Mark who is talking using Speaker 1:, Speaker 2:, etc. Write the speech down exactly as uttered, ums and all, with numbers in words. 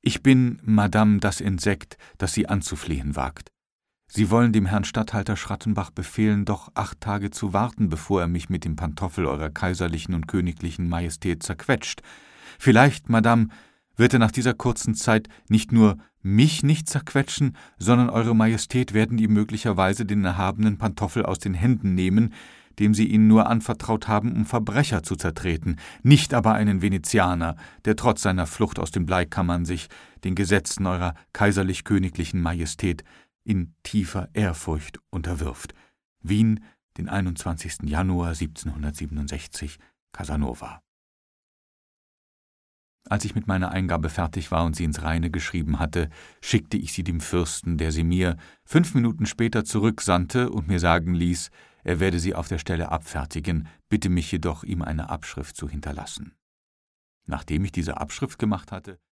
Speaker 1: »Ich bin, Madame, das Insekt, das Sie anzuflehen wagt. Sie wollen dem Herrn Statthalter Schrattenbach befehlen, doch acht Tage zu warten, bevor er mich mit dem Pantoffel Eurer kaiserlichen und königlichen Majestät zerquetscht. Vielleicht, Madame, wird er nach dieser kurzen Zeit nicht nur mich nicht zerquetschen, sondern Eure Majestät werden ihm möglicherweise den erhabenen Pantoffel aus den Händen nehmen, dem Sie ihn nur anvertraut haben, um Verbrecher zu zertreten, nicht aber einen Venezianer, der trotz seiner Flucht aus den Bleikammern sich den Gesetzen Eurer kaiserlich-königlichen Majestät in tiefer Ehrfurcht unterwirft. Wien, den einundzwanzigsten Januar siebzehnhundertsiebenundsechzig, Casanova.« Als ich mit meiner Eingabe fertig war und sie ins Reine geschrieben hatte, schickte ich sie dem Fürsten, der sie mir fünf Minuten später zurücksandte und mir sagen ließ, er werde sie auf der Stelle abfertigen, bitte mich jedoch, ihm eine Abschrift zu hinterlassen. Nachdem ich diese Abschrift gemacht hatte,